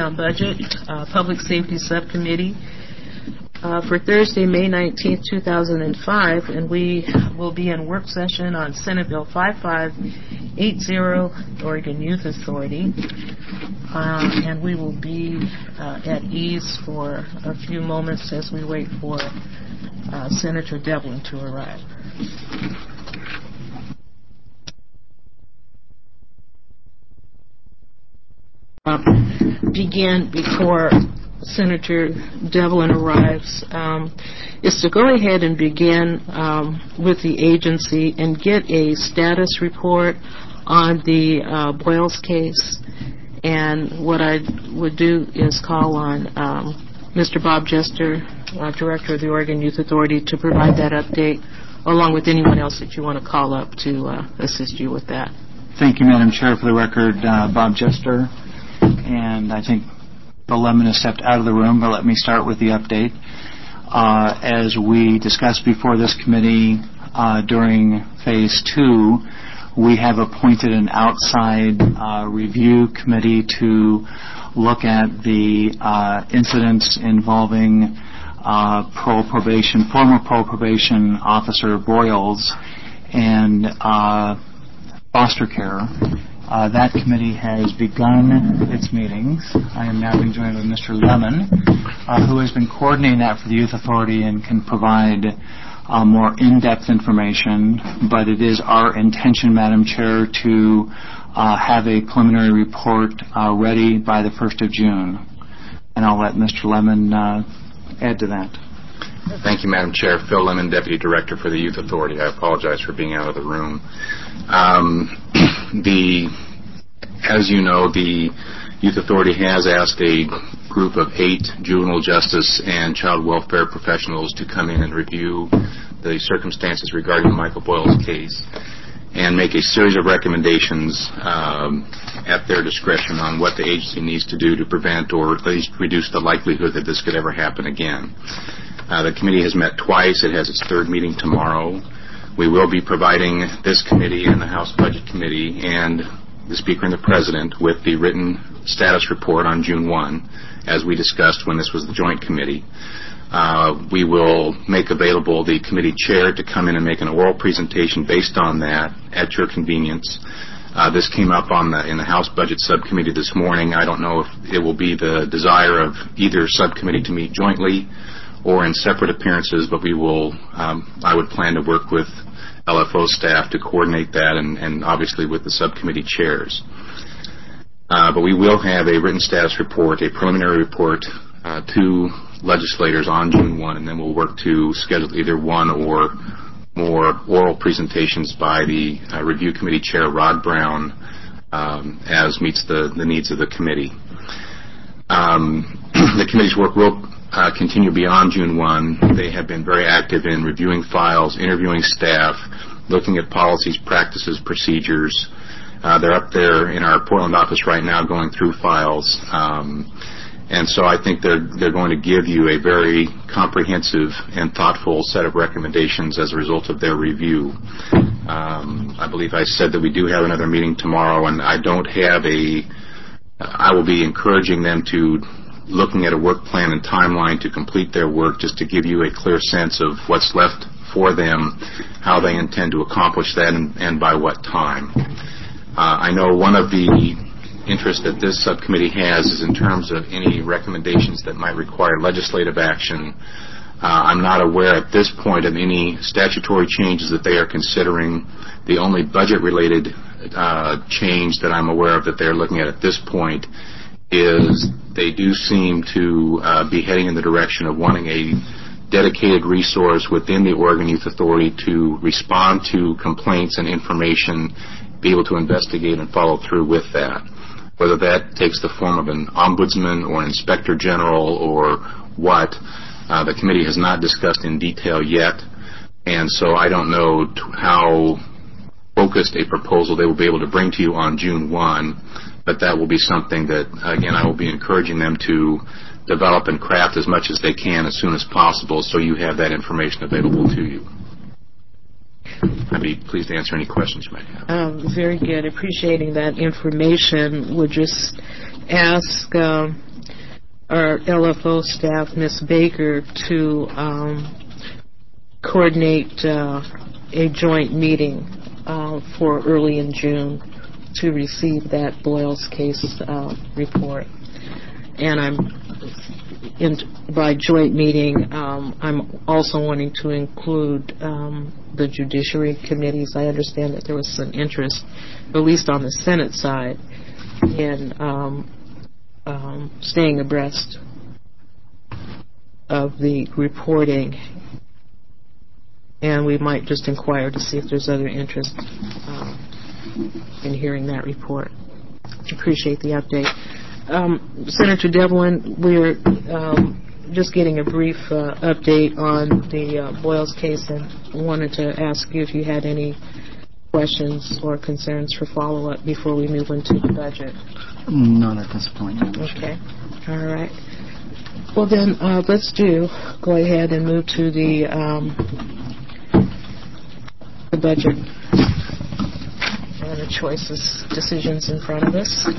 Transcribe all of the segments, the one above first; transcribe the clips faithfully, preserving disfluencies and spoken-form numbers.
uh, Budget, uh, Public Safety Subcommittee uh, for Thursday, May nineteenth, two thousand five, and we will be in work session on Senate Bill five five eight zero, Oregon Youth Authority, uh, and we will be uh, at ease for a few moments as we wait for uh, Senator Devlin to arrive. Uh, begin before Senator Devlin arrives um, is to go ahead and begin um, with the agency and get a status report on the uh, Boyles case. And what I would do is call on um, Mister Bob Jester, uh, Director of the Oregon Youth Authority, to provide that update, along with anyone else that you want to call up to uh, assist you with that. Thank you, Madam Chair. For the record, uh, Bob Jester. And I think Bill Lemon has stepped out of the room, but let me start with the update. Uh, as we discussed before this committee uh, during phase two, we have appointed an outside uh, review committee to look at the uh, incidents involving uh, parole probation, former parole probation officer Boyles and uh, foster care. Uh, that committee has begun its meetings. I am now being joined by Mister Lemon, uh, who has been coordinating that for the Youth Authority and can provide uh, more in-depth information. But it is our intention, Madam Chair, to uh, have a preliminary report uh, ready by the first of June. And I'll let Mister Lemon uh, add to that. Thank you, Madam Chair. Phil Lemon, Deputy Director for the Youth Authority. I apologize for being out of the room. Um, the, as you know, the Youth Authority has asked a group of eight juvenile justice and child welfare professionals to come in and review the circumstances regarding Michael Boyles' case and make a series of recommendations um, at their discretion on what the agency needs to do to prevent or at least reduce the likelihood that this could ever happen again. Uh, the committee has met twice. It has its third meeting tomorrow. We will be providing this committee and the House Budget Committee and the Speaker and the President with the written status report on June first, as we discussed when this was the joint committee. Uh, we will make available the committee chair to come in and make an oral presentation based on that at your convenience. Uh, this came up on the, in the House Budget Subcommittee this morning. I don't know if it will be the desire of either subcommittee to meet jointly or in separate appearances, but we will, um, I would plan to work with L F O staff to coordinate that and, and obviously with the subcommittee chairs. Uh, but we will have a written status report, a preliminary report uh, to legislators on June first, and then we'll work to schedule either one or more oral presentations by the uh, review committee chair, Rod Brown, um, as meets the, the needs of the committee. Um, the committee's work will Uh, continue beyond June first. They have been very active in reviewing files, interviewing staff, looking at policies, practices, procedures. Uh, they're up there in our Portland office right now going through files. Um, and so I think they're, they're going to give you a very comprehensive and thoughtful set of recommendations as a result of their review. Um, I believe I said that we do have another meeting tomorrow, and I don't have a, I will be encouraging them to looking at a work plan and timeline to complete their work, just to give you a clear sense of what's left for them, how they intend to accomplish that, and, and by what time. Uh, I know one of the interests that this subcommittee has is in terms of any recommendations that might require legislative action. Uh, I'm not aware at this point of any statutory changes that they are considering. The only budget-related uh, change that I'm aware of that they're looking at at this point is they do seem to uh, be heading in the direction of wanting a dedicated resource within the Oregon Youth Authority to respond to complaints and information, be able to investigate and follow through with that. Whether that takes the form of an ombudsman or an inspector general or what, uh, the committee has not discussed in detail yet, and so I don't know t- how focused a proposal they will be able to bring to you on June first. But that will be something that, again, I will be encouraging them to develop and craft as much as they can as soon as possible so you have that information available to you. I'd be pleased to answer any questions you might have. Um, very good. Appreciating that information. Would just ask uh, our L F O staff, Miz Baker, to um, coordinate uh, a joint meeting uh, for early in June to receive that Boyles case uh, report. And I'm, in, by joint meeting, um, I'm also wanting to include um, the judiciary committees. I understand that there was some interest, at least on the Senate side, in um, um, staying abreast of the reporting. And we might just inquire to see if there's other interest uh, in hearing that report. Appreciate the update. Um, Senator Devlin, we're um, just getting a brief uh, update on the uh, Boyles case, and wanted to ask you if you had any questions or concerns for follow-up before we move into the budget. None at this point. Okay. All right. Well, then, uh, let's do, go ahead and move to the um, the budget and the choices, decisions in front of us.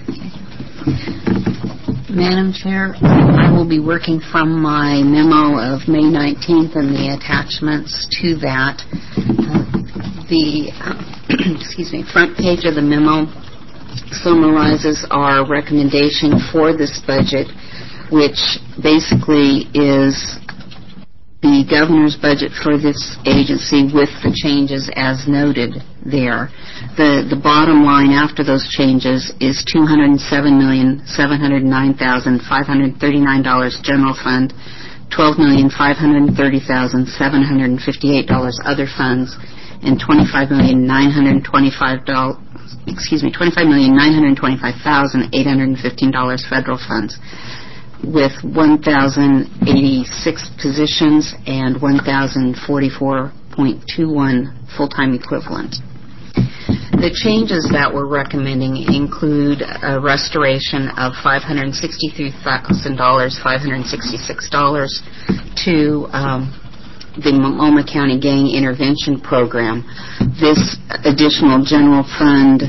Madam Chair, I will be working from my memo of May nineteenth and the attachments to that. Uh, the uh, excuse me, front page of the memo summarizes our recommendation for this budget, which basically is the governor's budget for this agency with the changes as noted there. The the bottom line after those changes is two hundred seven million seven hundred nine thousand five hundred thirty-nine dollars general fund, twelve million five hundred thirty thousand seven hundred fifty-eight dollars other funds, and twenty-five million nine hundred twenty-five dollars excuse me twenty-five million nine hundred twenty-five thousand eight hundred fifteen dollars federal funds, with one thousand eighty-six positions and one thousand forty-four point two one full-time equivalents. The changes that we're recommending include a restoration of five hundred sixty-three thousand five hundred sixty-six dollars to um, the Multnomah County Gang Intervention Program. This additional general fund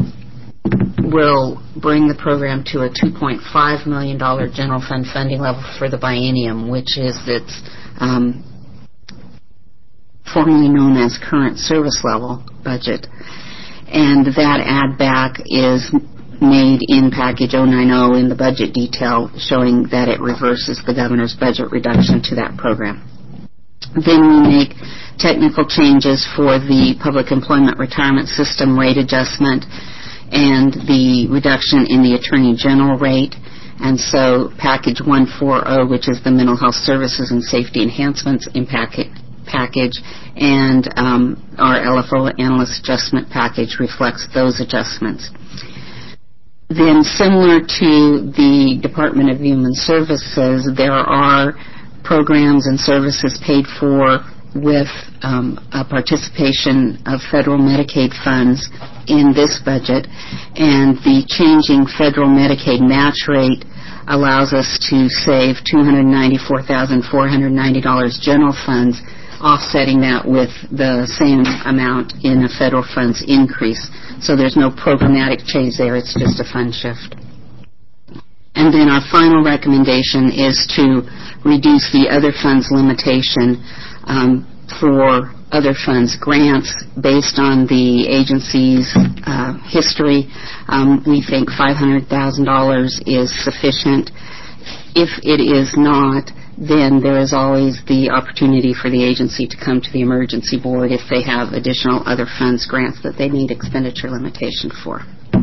will bring the program to a two point five million dollars general fund funding level for the biennium, which is its um, formerly known as current service level budget. And that add back is made in package oh nine oh in the budget detail, showing that it reverses the governor's budget reduction to that program. Then we make technical changes for the public employment retirement system rate adjustment and the reduction in the Attorney General rate. And so package one forty, which is the mental health services and safety enhancements in packet, package, and um, our L F O analyst adjustment package reflects those adjustments. Then, similar to the Department of Human Services, there are programs and services paid for with um, a participation of federal Medicaid funds in this budget, and the changing federal Medicaid match rate allows us to save two hundred ninety-four thousand four hundred ninety dollars general funds, offsetting that with the same amount in a federal funds increase. So there's no programmatic change there, it's just a fund shift. And then our final recommendation is to reduce the other funds limitation um, for other funds grants based on the agency's uh, history. Um, we think five hundred thousand dollars is sufficient. If it is not, then there is always the opportunity for the agency to come to the emergency board if they have additional other funds grants that they need expenditure limitation for.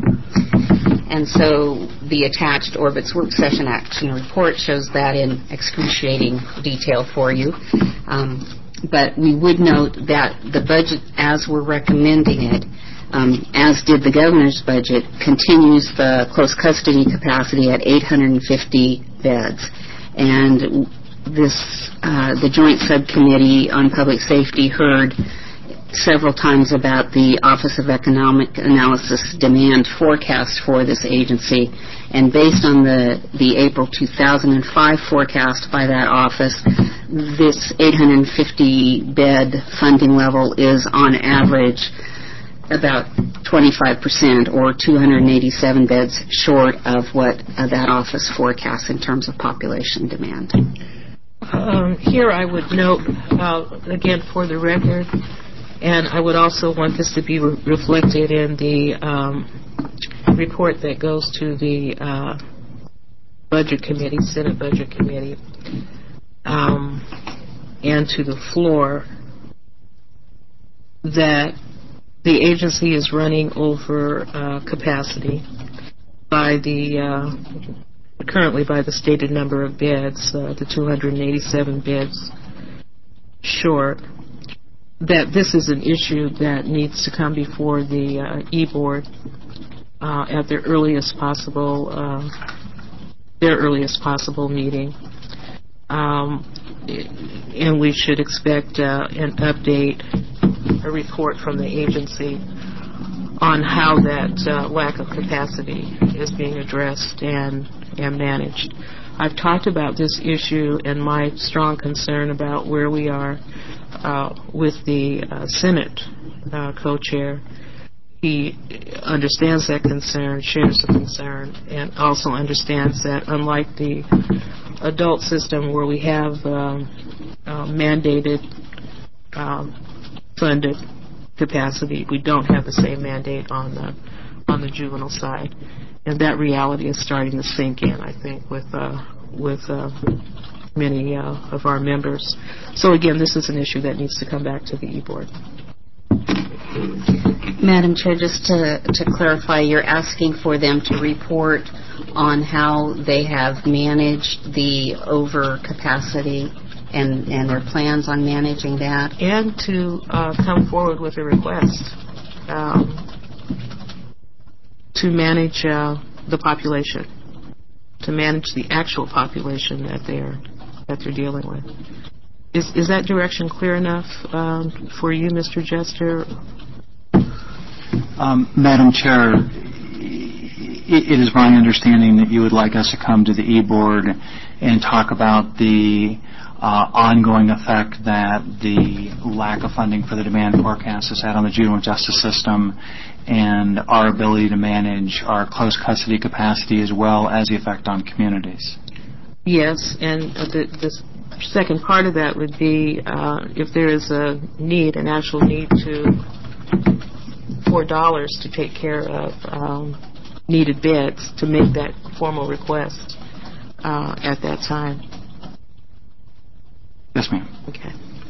And so the attached Orbitz work session action report shows that in excruciating detail for you. Um, but we would note that the budget, as we're recommending it, um, as did the governor's budget, continues the close custody capacity at eight hundred fifty beds. And this, uh, the Joint Subcommittee on Public Safety heard several times about the Office of Economic Analysis demand forecast for this agency, and based on the, the April two thousand five forecast by that office, this eight hundred fifty bed funding level is on average about twenty-five percent or two hundred eighty-seven beds short of what uh, that office forecasts in terms of population demand. Um, here I would note, uh, again for the record, and I would also want this to be re- reflected in the um, report that goes to the uh, Budget Committee, Senate Budget Committee, um, and to the floor, that the agency is running over uh, capacity by the uh, currently by the stated number of beds, uh, the two hundred eighty-seven beds short. That this is an issue that needs to come before the uh, E-Board uh, at their earliest possible uh, their earliest possible meeting, um, and we should expect uh, an update, a report from the agency on how that uh, lack of capacity is being addressed and, and managed. I've talked about this issue and my strong concern about where we are uh, with the uh, Senate uh, co-chair. He understands that concern, shares the concern, and also understands that unlike the adult system where we have um, uh, mandated um, funded capacity, we don't have the same mandate on the on the juvenile side, and that reality is starting to sink in, I think, with uh, with uh, many uh, of our members. So again, this is an issue that needs to come back to the E-Board. Madam Chair, just to, to clarify, you're asking for them to report on how they have managed the overcapacity and, and their plans on managing that? And to uh, come forward with a request um, to manage uh, the population, to manage the actual population that they're that they're dealing with. Is is that direction clear enough um, for you, Mister Jester? Um, Madam Chair, it, it is my understanding that you would like us to come to the E-Board and talk about the uh, ongoing effect that the lack of funding for the demand forecast has had on the juvenile justice system and our ability to manage our close custody capacity as well as the effect on communities. Yes, and uh, the, the second part of that would be uh, if there is a need, an actual need to for dollars to take care of um, needed beds, to make that formal request uh, at that time. Yes, ma'am. Okay.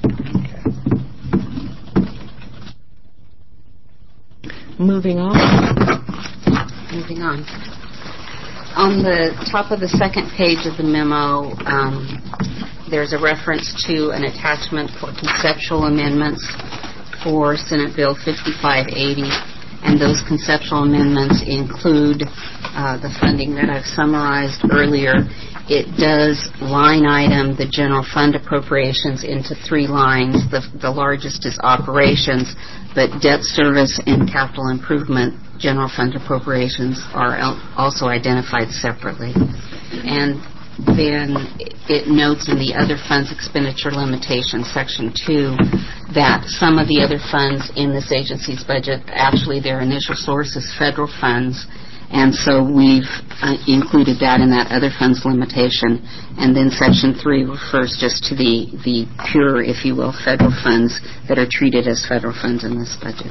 Moving on. Moving on. On the top of the second page of the memo, um, there's a reference to an attachment for conceptual amendments for Senate Bill fifty-five eighty, and those conceptual amendments include uh, the funding that I've summarized earlier. It does line item the general fund appropriations into three lines. The, the largest is operations, but debt service and capital improvement general fund appropriations are also identified separately. And then it notes in the other funds expenditure limitation, section two, that some of the other funds in this agency's budget, actually their initial source is federal funds, and so we've uh, included that in that other funds limitation. And then section three refers just to the, the pure, if you will, federal funds that are treated as federal funds in this budget.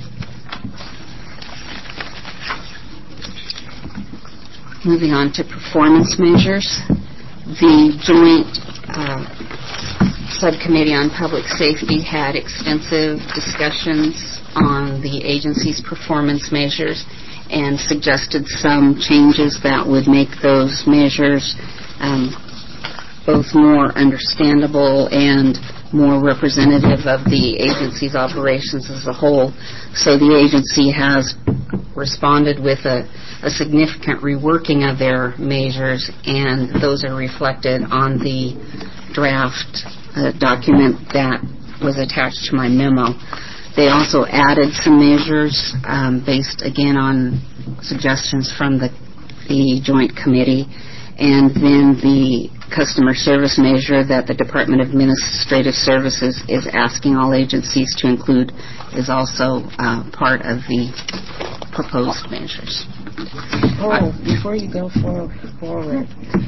Moving on to performance measures. The joint uh, subcommittee on public safety had extensive discussions on the agency's performance measures and suggested some changes that would make those measures um, both more understandable and more representative of the agency's operations as a whole. So the agency has responded with a, a significant reworking of their measures, and those are reflected on the draft uh, document that was attached to my memo. They also added some measures um, based, again, on suggestions from the, the Joint Committee, And then the customer service measure that the Department of Administrative Services is asking all agencies to include is also uh, part of the proposed measures. Oh, before you go for, forward,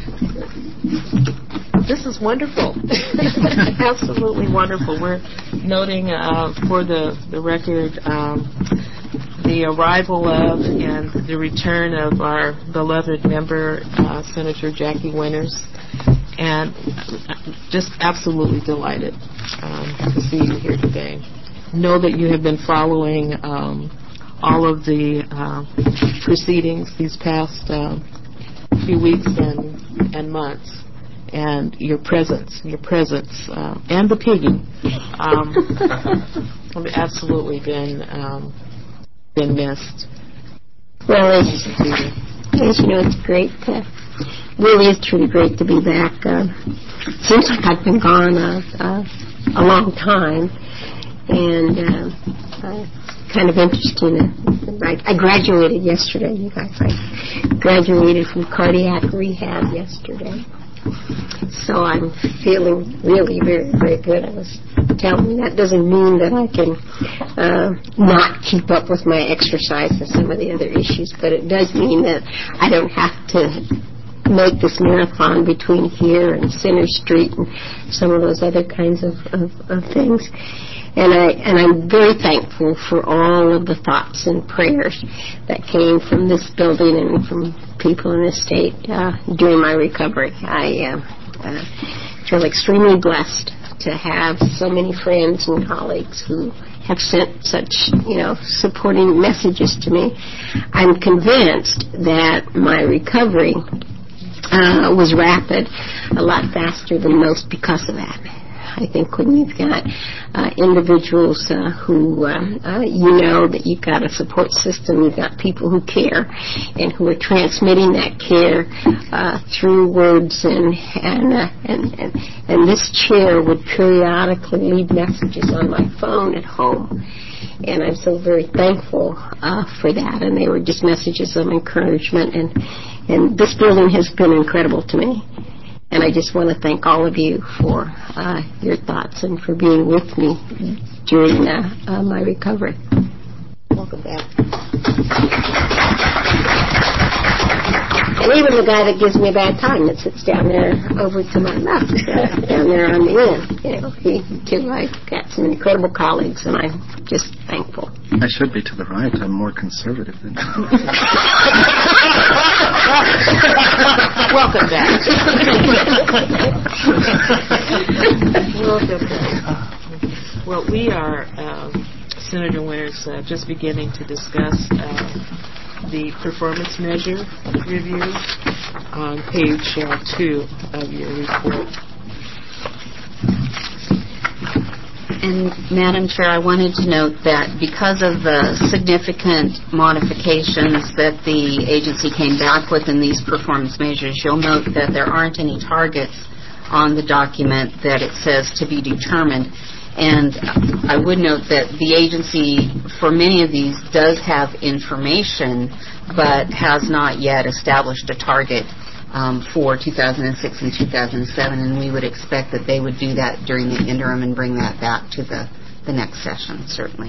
this is wonderful. Absolutely wonderful. We're noting uh, for the, the record um, the arrival of and the return of our beloved member, uh, Senator Jackie Winters, and just absolutely delighted um, to see you here today. Know that you have been following um, all of the uh, proceedings these past uh, few weeks and, and months, and your presence, your presence, uh, and the piggy um, have absolutely been um, been missed. Well, as, as you know, it's great. To, really is truly great to be back. Uh, seems like I've been gone uh, uh, a long time, and uh, uh, kind of interesting. I, I graduated yesterday, you guys. I graduated from cardiac rehab yesterday. So I'm feeling really very, very good. I was telling you that doesn't mean that I can uh, not keep up with my exercise and some of the other issues, but it does mean that I don't have to make this marathon between here and Center Street and some of those other kinds of, of, of things. And, I, and I'm very thankful for all of the thoughts and prayers that came from this building and from people in this state uh, during my recovery. I uh, uh, feel extremely blessed to have so many friends and colleagues who have sent such, you know, supporting messages to me. I'm convinced that my recovery uh, was rapid, a lot faster than most because of that. I think when you've got uh, individuals uh, who, uh, uh, you know that you've got a support system, you've got people who care and who are transmitting that care uh, through words, and and, uh, and and and this chair would periodically leave messages on my phone at home. And I'm so very thankful uh, for that. And they were just messages of encouragement. And, and this building has been incredible to me. And I just want to thank all of you for uh, your thoughts and for being with me during uh, uh, my recovery. Welcome back. And even the guy that gives me a bad time that sits down there over to my left, uh, down there on the end, you know, he too, I've got some incredible colleagues, and I'm just thankful. I should be to the right. I'm more conservative than you. Welcome back. Welcome back. Well, we are, um, Senator Winters, uh, just beginning to discuss uh, the performance measure review on page uh, two of your report. And, Madam Chair, I wanted to note that because of the significant modifications that the agency came back with in these performance measures, you'll note that there aren't any targets on the document that it says to be determined. And I would note that the agency, for many of these, does have information, but has not yet established a target um, for two thousand six and two thousand seven, and we would expect that they would do that during the interim and bring that back to the, the next session, certainly.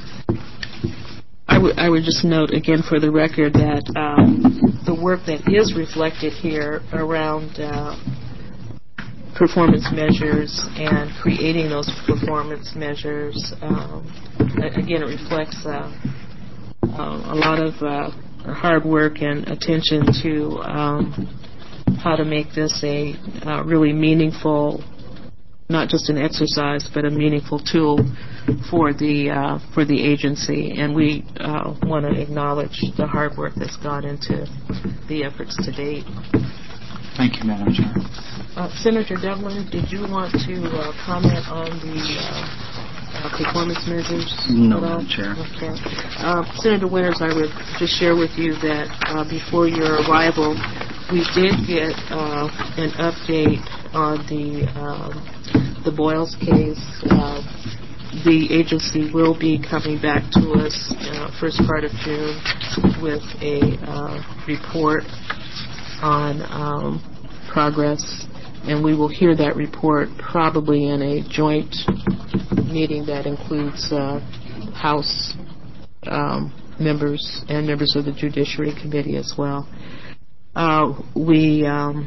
I would I would just note again for the record that um, the work that is reflected here around uh, performance measures and creating those performance measures, um, again, it reflects uh, uh, a lot of uh, hard work and attention to um, how to make this a uh, really meaningful, not just an exercise, but a meaningful tool for the uh, for the agency. And we uh, want to acknowledge the hard work that's gone into the efforts to date. Thank you, Madam Chair. Uh, Senator Devlin, did you want to uh, comment on the uh, uh, performance measures? No, at all? Madam Chair. Okay. Uh, Senator Winters, I would just share with you that uh, before your arrival, we did get uh, an update on the um, the Boyles case. Uh, the agency will be coming back to us uh, first part of June with a uh, report on um, progress, and we will hear that report probably in a joint meeting that includes uh, House um, members and members of the Judiciary Committee as well. Uh, we um,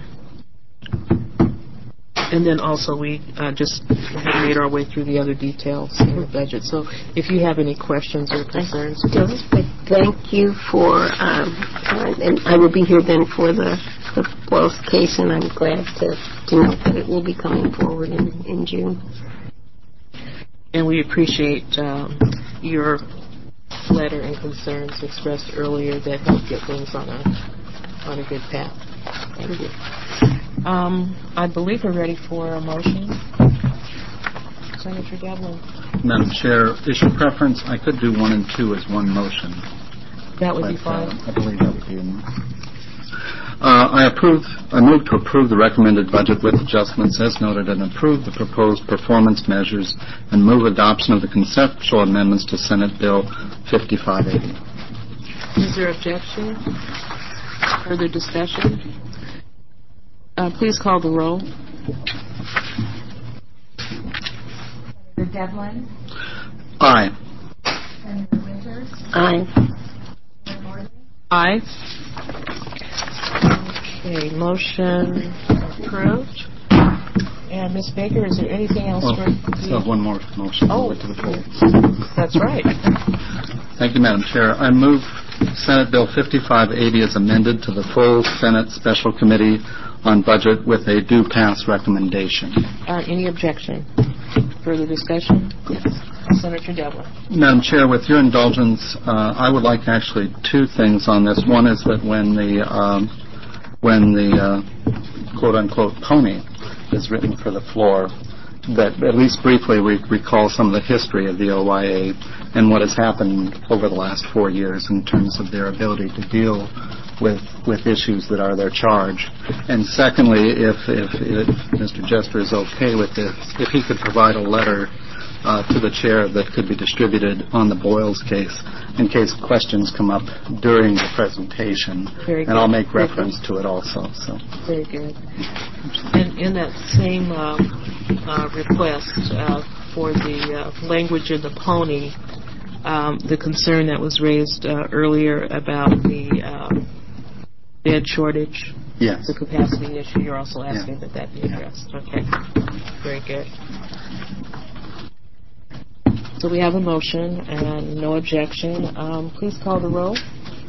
and then also we uh, just have made our way through the other details in the budget. So if you have any questions or concerns, Just thank you for, um, uh, and I will be here then for the, the Boyles case, and I'm glad to, to know that it will be coming forward in, in June. and we appreciate um, your letter and concerns expressed earlier that help get things on a on a good path. Thank you. Um, I believe we're ready for a motion. Senator Devlin. Madam Chair, issue preference, I could do one and two as one motion. That would but, be fine. Uh, I believe that would be in. Uh, I approve. I move to approve the recommended budget with adjustments as noted, and approve the proposed performance measures, and move adoption of the conceptual amendments to Senate Bill fifty-five eighty. Is there objection? Further discussion? Uh, please call the roll. Senator Devlin? Aye. Senator Winters? Aye. Senator Gordon? Aye. Okay, motion approved. And Miz Baker, is there anything else Well, for I still have one more motion. Oh. Move it to the floor. That's right. Thank you, Madam Chair. I move Senate Bill fifty-five eighty as amended to the full Senate Special Committee on Budget with a due pass recommendation. Uh, any objection? Further discussion? Yes. Senator Devlin. Madam Chair, with your indulgence, uh, I would like actually two things on this. One is that when the um, when the uh, quote-unquote pony is written for the floor, that at least briefly we recall some of the history of the O Y A and what has happened over the last four years in terms of their ability to deal with with issues that are their charge. And secondly, if, if, if Mister Jester is okay with this, if he could provide a letter uh, to the chair that could be distributed on the Boyles case in case questions come up during the presentation. Very and good. I'll make reference to it also. So. Very good. And in that same uh, uh, request uh, for the uh, language of the pony, um, the concern that was raised uh, earlier about the uh, bed shortage, Yes. the capacity issue, you're also asking Yeah. that that be addressed. Okay. Very good. So we have a motion and no objection. Um, please call the roll.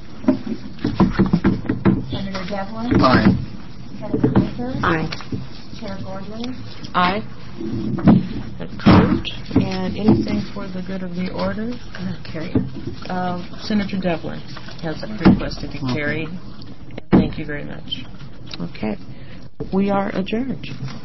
Senator Devlin? Aye. Senator Winters? Aye. Chair Gordon? Aye. Approved. And anything for the good of the order? Carry. Uh, Senator Devlin has requested to carry. Thank you very much. Okay. We are adjourned.